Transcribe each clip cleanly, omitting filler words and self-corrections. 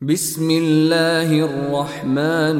بسم الله الرحمن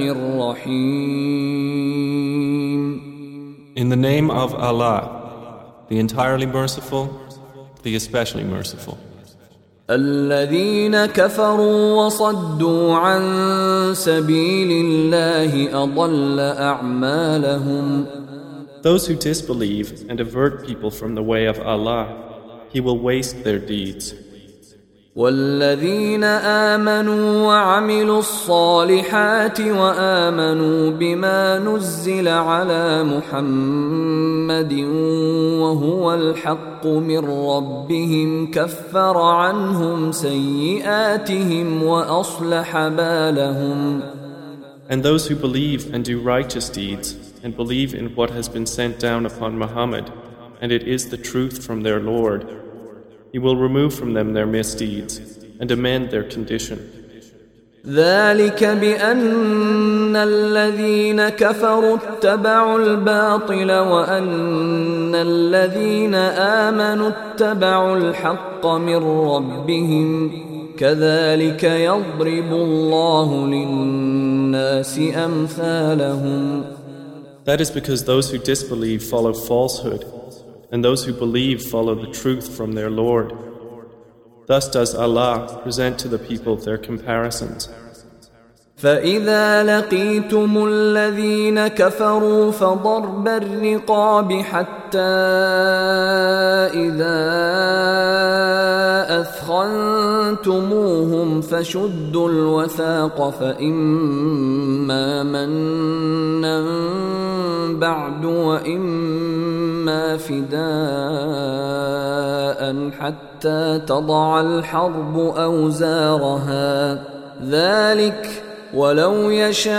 الرحيم. In the name of Allah, the entirely merciful, the especially merciful. الذين كفروا وصدوا عن سبيل الله أضل أعمالهم. Those who disbelieve and avert people from the way of Allah, He will waste their deeds. والذين آمنوا وعملوا الصالحات وآمنوا بما نزل على محمد وهو الحق من ربهم كفر عنهم سيئاتهم وأصلح بالهم. And those who believe and do righteous deeds and believe in what has been sent down upon Muhammad, and it is the truth from their Lord, He will remove from them their misdeeds and amend their condition. ذلك بأن الذين كفروا اتبعوا الباطل وأن الذين آمنوا اتبعوا الحق من ربهم كذلك يضرب الله للناس أمثالهم. That is because those who disbelieve follow falsehood, and those who believe follow the truth from their Lord. Thus does Allah present to the people their comparisons. فَإِذَا لَقِيتُمُ الَّذِينَ كَفَرُوا فَضَرْبَ الرِّقَابِ حَتَّى إِذَا أَثْخَنْتُمُوهُمْ فَشُدُّوا الْوَثَاقَ فَإِمَّا مَنًّا بَعْدُ وَإِمَّا فِدَاءً حَتَّى تَضَعَ الْحَرْبُ أَوْزَارَهَا ذَلِكَ وَلَوْ يَشَاءُ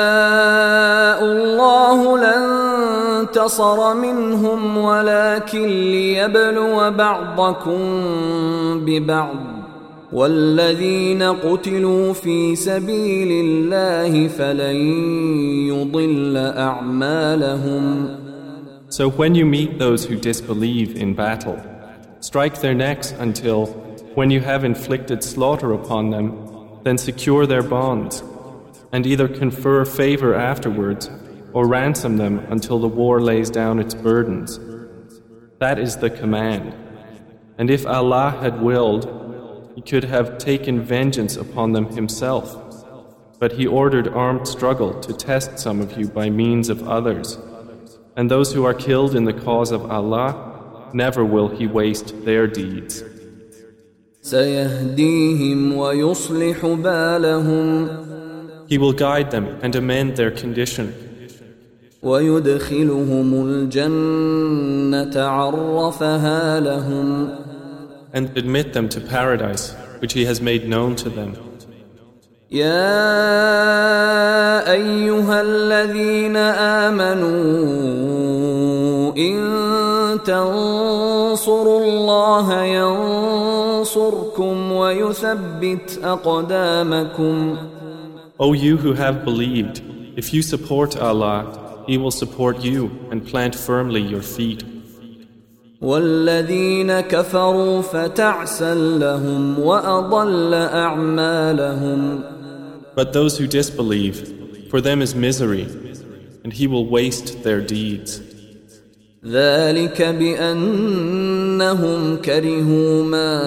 اللَّهُ لَانتَصَرَ مِنْهُمْ وَلَكِنْ لِيَبْلُوَ بَعْضَكُمْ بِبَعْضٍ وَالَّذِينَ قُتِلُوا فِي سَبِيلِ اللَّهِ فَلَنْ يُضِلَّ أَعْمَالَهُمْ. So when you meet those who disbelieve in battle, strike their necks until, when you have inflicted slaughter upon them, then secure their bonds, and either confer favor afterwards or ransom them until the war lays down its burdens. That is the command. And if Allah had willed, He could have taken vengeance upon them Himself. But He ordered armed struggle to test some of you by means of others. And those who are killed in the cause of Allah, never will He waste their deeds. سيهديهم ويصلح بالهم. He will guide them and amend their condition. ويدخلهم الجنة عرفها لهم. And admit them to paradise, which He has made known to them. يا أيها الذين آمنوا إن تنصروا الله ينصركم ويثبت أقدامكم. O you who have believed, if you support Allah, He will support you and plant firmly your feet. والذين كفروا فتعسا لهم وأضل أعمالهم. But those who disbelieve, for them is misery, and He will waste their deeds. ذلك بأنهم كرهوا ما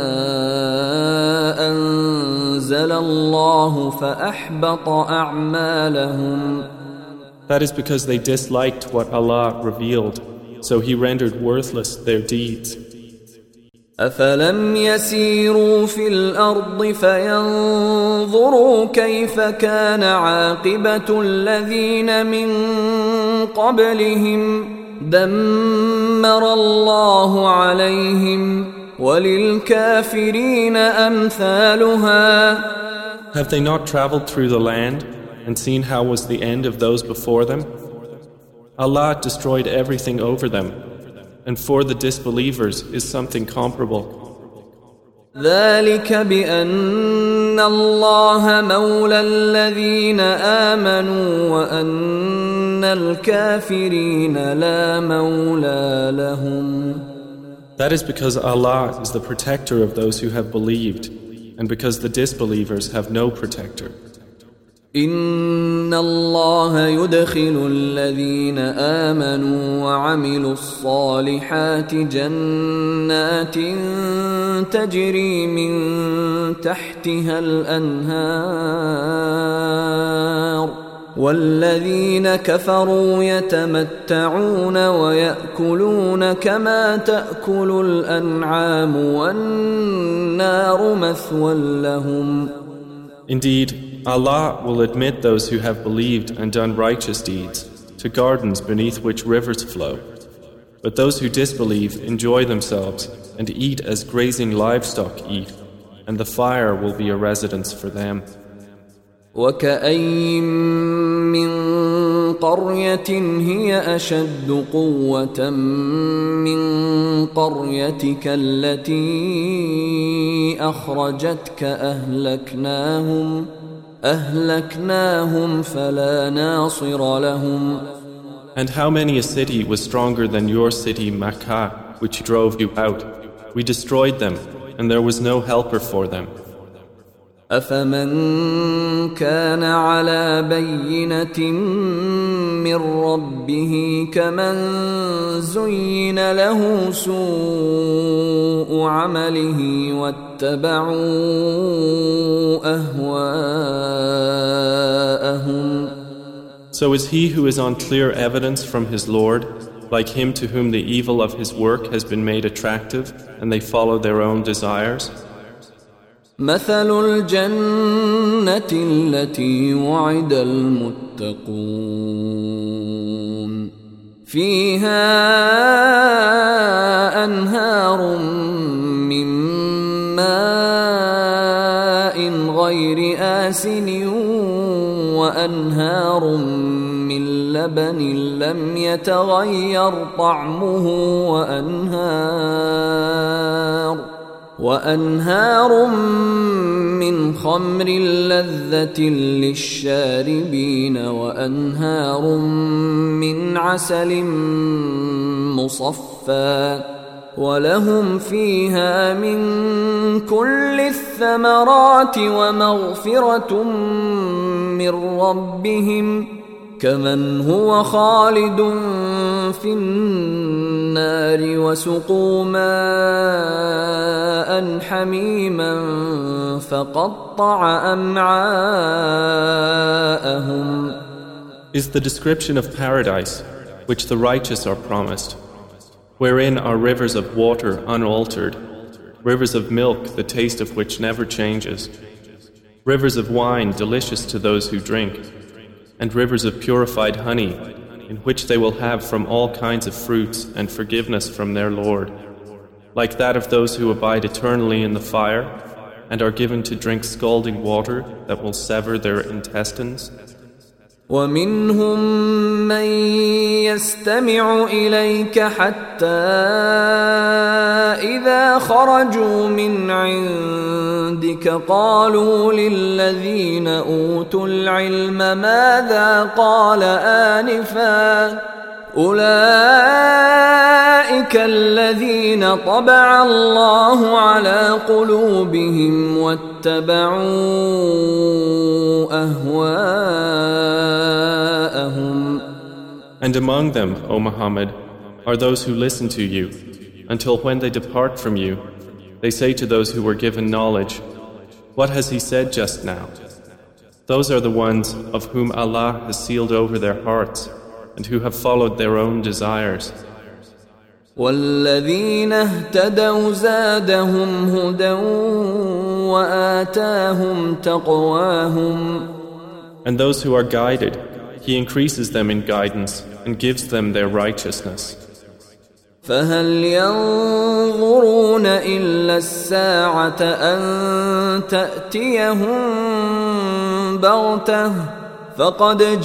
أنزل الله فأحبط أعمالهم. That is because they disliked what Allah revealed, so He rendered worthless their deeds. أفلم يسيروا في الأرض فينظروا كيف كان عاقبة الذين من قبلهم دمر الله عليهم وللكافرين أمثالها. Have they not traveled through the land and seen how was the end of those before them? Allah destroyed everything over them, and for the disbelievers is something comparable. ذلك بأن الله مولى الذين آمنوا وأن الكافرين لا مولى لهم. That is because Allah is the protector of those who have believed, and because the disbelievers have no protector. إن الله يدخل الذين آمنوا وعملوا الصالحات جنات تجري من تحتها الأنهار والذين كفروا يتمتعون ويأكلون كما تأكل الأنعام والنار مثوى لهم. Indeed, Allah will admit those who have believed and done righteous deeds to gardens beneath which rivers flow. But those who disbelieve enjoy themselves and eat as grazing livestock eat, and the fire will be a residence for them. وكأين من قرية هي أشد قوة من قريتك التي أخرجتك أهلكناهم فلا ناصر لهم. And how many a city was stronger than your city Makkah, which drove you out? We destroyed them, and there was no helper for them. أفمن كان على بينة من ربه كمن زين له سوء عمله واتبعوا أهواءهم. So is he who is on clear evidence from his Lord, like him to whom the evil of his work has been made attractive, and they follow their own desires? مثل الجنة التي وعد المتقون فيها أنهار من ماء غير آسن وأنهار من لبن لم يتغير طعمه وأنهار من خمر لذة للشاربين وأنهار من عسل مصفى ولهم فيها من كل الثمرات ومغفرة من ربهم كمن هو خالد في النار وسقوا ماء حميما فقطع أمعاءهم. Is the description of paradise, which the righteous are promised, wherein are rivers of water unaltered, rivers of milk the taste of which never changes, rivers of wine delicious to those who drink, and rivers of purified honey, in which they will have from all kinds of fruits and forgiveness from their Lord, like that of those who abide eternally in the fire, and are given to drink scalding water that will sever their intestines. ومنهم من يستمع إليك حتى إذا خرجوا من عندك قالوا للذين أوتوا العلم ماذا قال آنفا أولئك الذين طبع الله على قلوبهم واتبعوا أهواءهم. And among them, O Muhammad, are those who listen to you, until when they depart from you, they say to those who were given knowledge, "What has he said just now?" Those are the ones of whom Allah has sealed over their hearts, and who have followed their own desires. والذين اهتدوا زادهم هدى وآتاهم تقواهم. And those who are guided, He increases them in guidance and gives them their righteousness. فهل ينظرون إلا الساعة أن تأتيهم بغتة فقد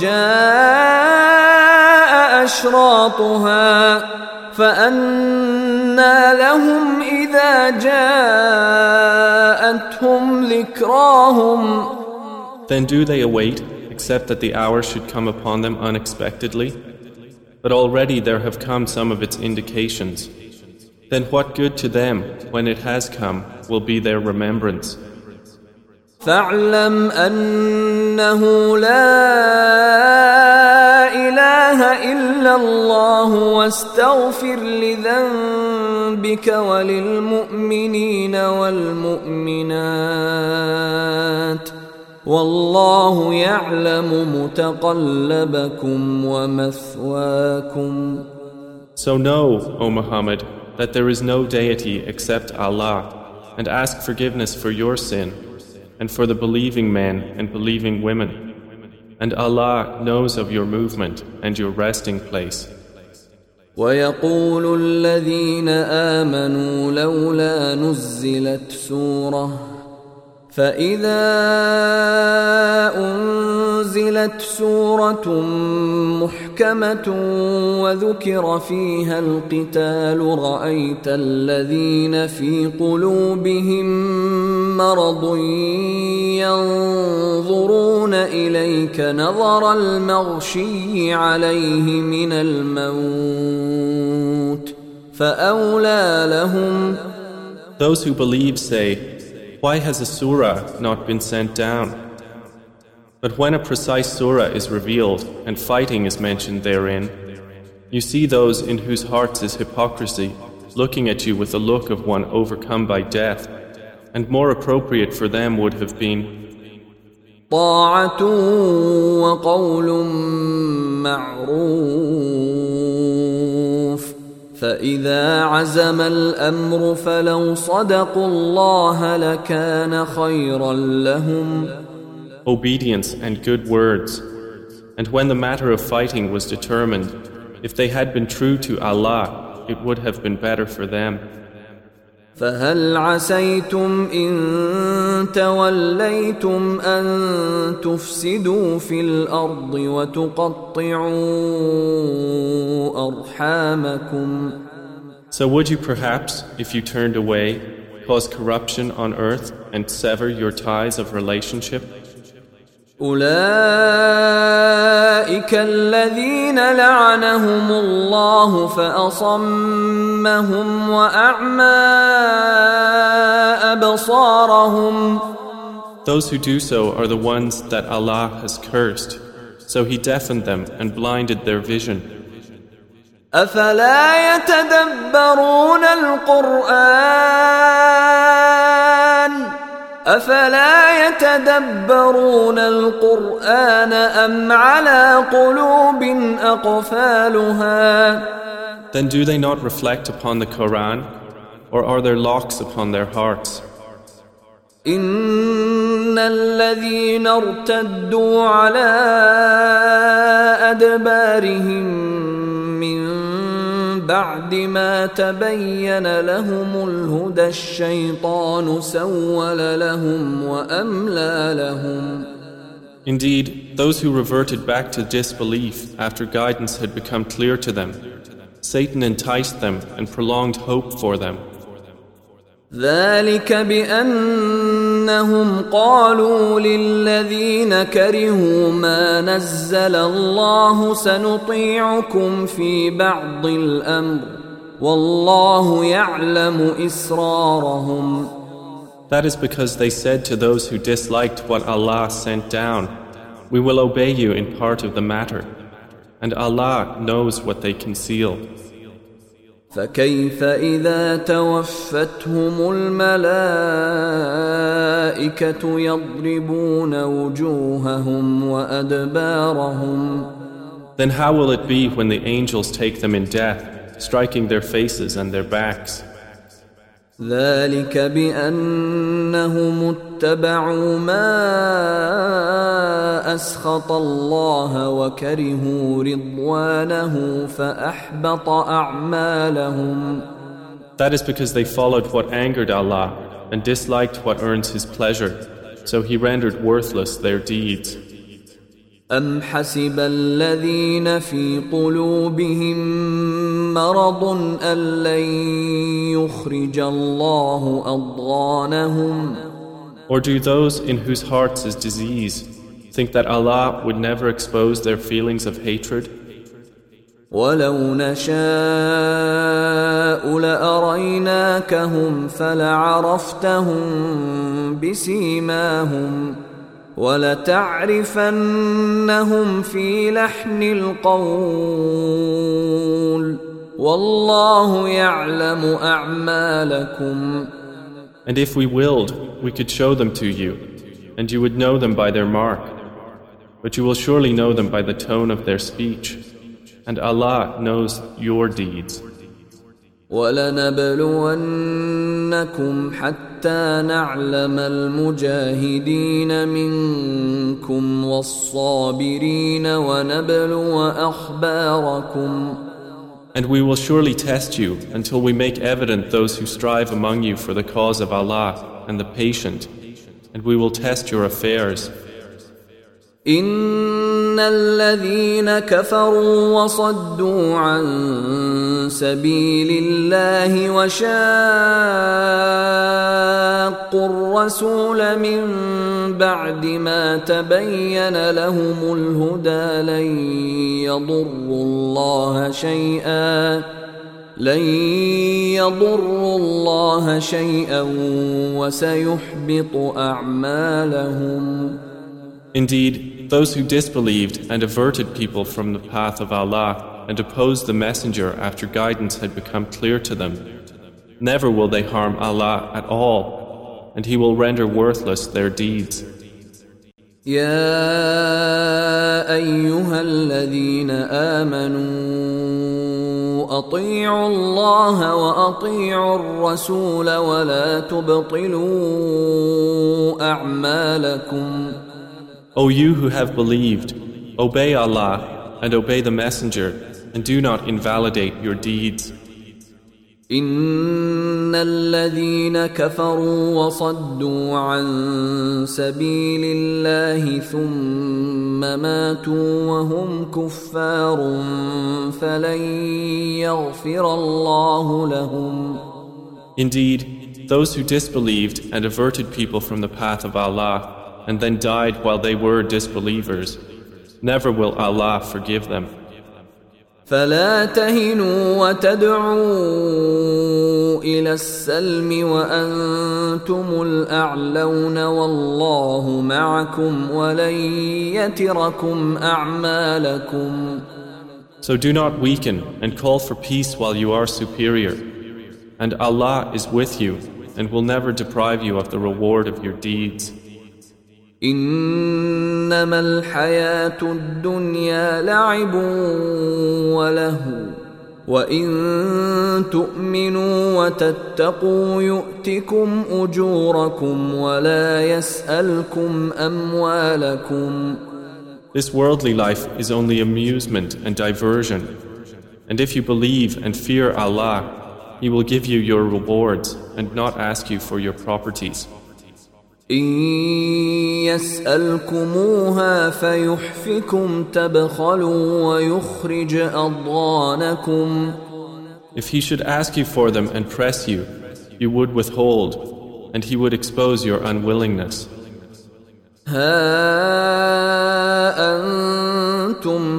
جاء أشراطها فأنى لهم إذا جاءتهم ذكراهم. Then do they await, except that the hour should come upon them unexpectedly? But already there have come some of its indications. Then what good to them, when it has come, will be their remembrance? فاعلم أنه لا إله إلا الله واستغفر لذنبك وللمؤمنين والمؤمنات والله يعلم متقلبكم ومثواكم. So know, O Muhammad, that there is no deity except Allah, and ask forgiveness for your sin, and for the believing men and believing women. And Allah knows of your movement and your resting place. ويقول الذين آمنوا لولا نزلت سورة فإذا أنزلت سورة محكمة وذكر فيها القتال رأيت الذين في قلوبهم مرض ينظرون إليك نظر المغشي عليه من الموت فأولى لهم. Those who believe say, why has a surah not been sent down? But when a precise surah is revealed and fighting is mentioned therein, you see those in whose hearts is hypocrisy looking at you with the look of one overcome by death, and more appropriate for them would have been طاعة وقول معروف فإذا عزم الأمر فلو صدقوا الله لكان خيرا لهم. Obedience and good words. And when the matter of fighting was determined, if they had been true to Allah, it would have been better for them. فهل عسيتم إن توليتم أن تفسدوا في الأرض وتقطعوا أرحامكم. So would you perhaps, if you turned away, cause corruption on earth and sever your ties of relationship? أولئك الذين لعنهم الله فأصمهم وأعمى أبصارهم. Those who do so are the ones that Allah has cursed, so He deafened them and blinded their vision. أفلا يتدبرون القرآن أم على قلوب أقفالها. Then do they not reflect upon the Quran, or are there locks upon their hearts? إن الذين ارتدوا على أدبارهم من بعد ما تبين لهم الهدى الشيطان سول لهم وأملى لهم. Indeed, those who reverted back to disbelief after guidance had become clear to them, Satan enticed them and prolonged hope for them. ذلك بأنهم قالوا للذين كرهوا ما نزل الله سنطيعكم في بعض الأمر والله يعلم إسرارهم. That is because they said to those who disliked what Allah sent down, we will obey you in part of the matter, and Allah knows what they conceal. فكيف إذا توفتهم الملائكة يضربون وجوههم وأدبارهم. Then how will it be when the angels take them in death, striking their faces and their backs? ذلك بأنهم اتبعوا ما أسخط الله وكرهوا رضوانه فأحبط أعمالهم. That is because they followed what angered Allah and disliked what earns His pleasure, so He rendered worthless their deeds. أم حسب الذين في قلوبهم مرض أن لن يخرج الله أضغانهم. Or do those in whose hearts is disease think that Allah would never expose their feelings of hatred? ولو نشاء لأريناكهم فلعرفتهم بسيماهم ولتعرفنهم في لحن القول والله يعلم أعمالكم. And if we willed, we could show them to you, and you would know them by their mark. But you will surely know them by the tone of their speech, and Allah knows your deeds. وَلَنَبْلُوَنَّكُمْ حَتَّى نَعْلَمَ الْمُجَاهِدِينَ مِنكُمْ وَالصَّابِرِينَ وَنَبْلُوَ أَخْبَارَكُمْ. And we will surely test you until we make evident those who strive among you for the cause of Allah and the patient, and we will test your affairs. إن الذين كفروا وصدوا عن سبيل الله وشاقوا الرسول من بعد ما تبين لهم الهدى لن يضروا الله شيئا وسيحبط أعمالهم. Indeed, those who disbelieved and averted people from the path of Allah and opposed the Messenger after guidance had become clear to them, never will they harm Allah at all, and He will render worthless their deeds. يا أيها الذين آمنوا أطيعوا الله وأطيعوا الرسول ولا تبطلوا أعمالكم. O you who have believed, obey Allah and obey the Messenger, and do not invalidate your deeds. إن الذين كفروا وصدوا عن سبيل الله ثم ماتوا وهم كفار فلن يغفر الله لهم. Indeed, those who disbelieved and averted people from the path of Allah and then died while they were disbelievers, never will Allah forgive them. فلا تهنوا وتدعوا إلى السلم وأنتم الأعلون والله معكم ولن يتركم أعمالكم. So do not weaken and call for peace while you are superior, and Allah is with you and will never deprive you of the reward of your deeds. إنما الحياة الدنيا لعب وله وإن تؤمنوا وتتقوا يؤتكم أجوركم ولا يسألكم أموالكم. This worldly life is only amusement and diversion, and if you believe and fear Allah, He will give you your rewards and not ask you for your properties. إن يسألكموها فيحفكم تبخلوا ويخرج أضغانكم. If He should ask you for them and press you, you would withhold, and He would expose your unwillingness. ها أنتم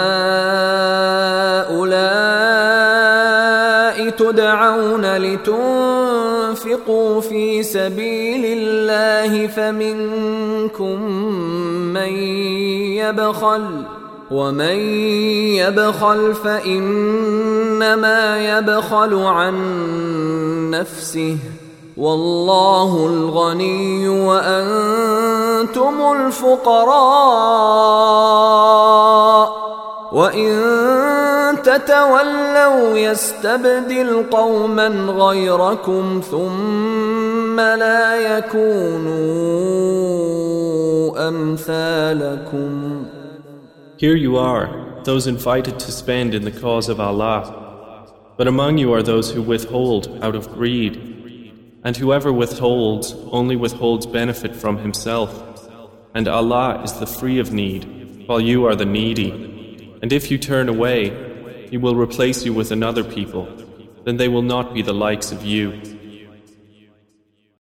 هؤلاء تدعون لتنفقوا في سبيل الله فمنكم من يبخل ومن يبخل فإنما يبخل عن نفسه والله الغني وأنتم الفقراء وإن تتولوا يستبدل قوما غيركم ثم لا يكونوا أمثالكم. Here you are, those invited to spend in the cause of Allah. But among you are those who withhold out of greed, and whoever withholds only withholds benefit from himself. And Allah is the free of need, while you are the needy. And if you turn away, He will replace you with another people, then they will not be the likes of you.